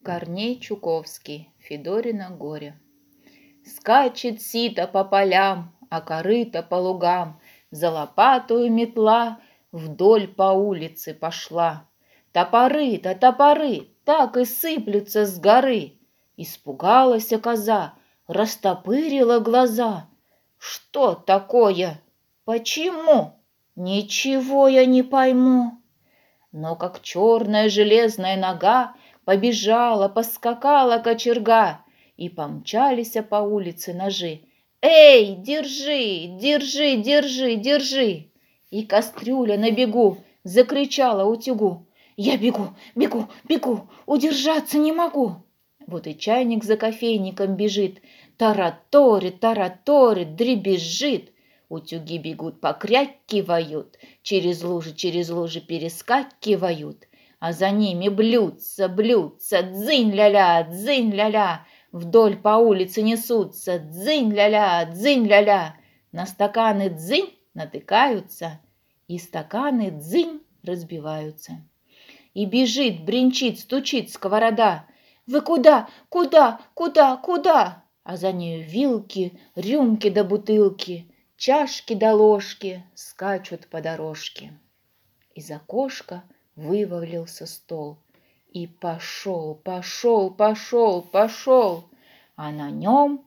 Корней Чуковский. Федорино горе. Скачет сито по полям, а корыто по лугам. За лопатую метла вдоль по улице пошла. Топоры-то, топоры, так и сыплются с горы. Испугалась коза, растопырила глаза. Что такое? Почему? Ничего я не пойму. Но как черная железная нога побежала, поскакала кочерга, и помчались по улице ножи. «Эй, держи, держи, держи, держи!» И кастрюля на бегу закричала утюгу. «Я бегу, бегу, бегу, удержаться не могу!» Вот и чайник за кофейником бежит, тараторит, тараторит, дребезжит. Утюги бегут, покрякивают, через лужи перескакивают, а за ними блюдца, блюдца, дзынь-ля-ля, дзынь-ля-ля, вдоль по улице несутся, дзынь-ля-ля, дзынь-ля-ля, на стаканы дзынь натыкаются, и стаканы дзынь разбиваются. И бежит, бренчит, стучит сковорода. «Вы куда? Куда? Куда? Куда?» А за нею вилки, рюмки да бутылки, чашки да ложки скачут по дорожке. Из окошка вывалился стол. И пошел, пошел, пошел, пошел. А на нем,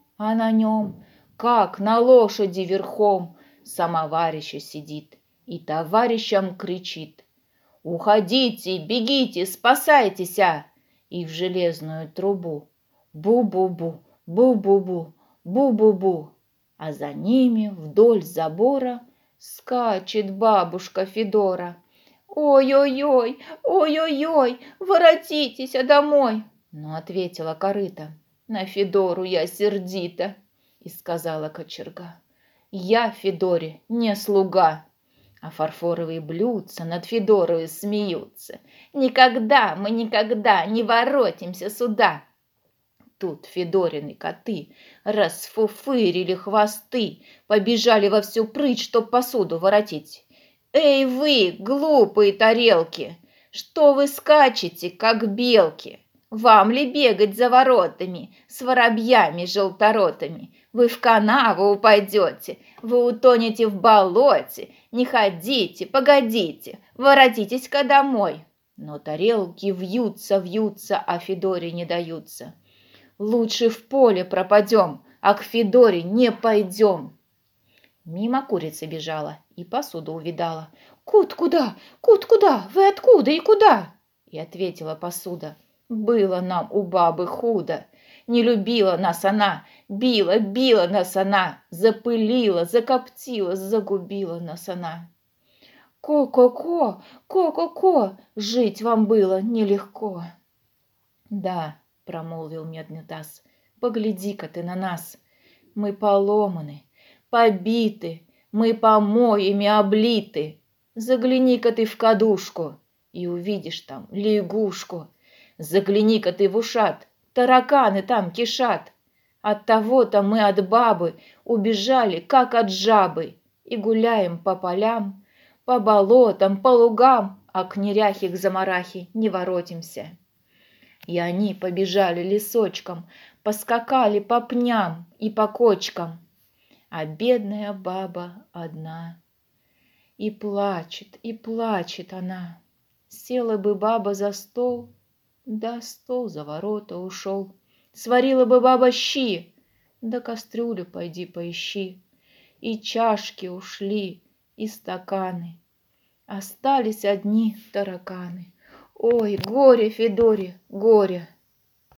как на лошади верхом, самоварища сидит и товарищам кричит: «Уходите, бегите, спасайтесь!» И в железную трубу бу-бу-бу, бу-бу-бу, бу-бу-бу. А за ними вдоль забора скачет бабушка Федора. «Ой-ой-ой, ой-ой-ой, воротитесь домой!» Но ответила корыто: «На Федору я сердита!» И сказала кочерга: «Я Федоре не слуга!» А фарфоровые блюдца над Федорою смеются: «Никогда мы никогда не воротимся сюда!» Тут Федорины коты расфуфырили хвосты, побежали во всю прыть, чтоб посуду воротить. «Эй вы, глупые тарелки, что вы скачете, как белки? Вам ли бегать за воротами с воробьями желторотами? Вы в канаву упадете, вы утонете в болоте. Не ходите, погодите, воротитесь-ка домой!» Но тарелки вьются, вьются, а Федоре не даются. «Лучше в поле пропадем, а к Федоре не пойдем!» Мимо курица бежала и посуду увидала. «Кут куда? Кут куда? Вы откуда и куда?» И ответила посуда: «Было нам у бабы худо. Не любила нас она, била, била нас она, запылила, закоптила, загубила нас она. Ко-ко-ко, ко-ко-ко, жить вам было нелегко». «Да, — промолвил медный таз, — погляди-ка ты на нас. Мы поломаны, побиты, мы помоями облиты. Загляни-ка ты в кадушку и увидишь там лягушку. Загляни-ка ты в ушат, тараканы там кишат. Оттого-то мы от бабы убежали, как от жабы, и гуляем по полям, по болотам, по лугам, а к неряхе, к замарахе не воротимся». И они побежали лесочком, поскакали по пням и по кочкам. А бедная баба одна. И плачет она. Села бы баба за стол, да стол за ворота ушел. Сварила бы баба щи, да кастрюлю пойди поищи. И чашки ушли, и стаканы. Остались одни тараканы. Ой, горе, Федоре, горе!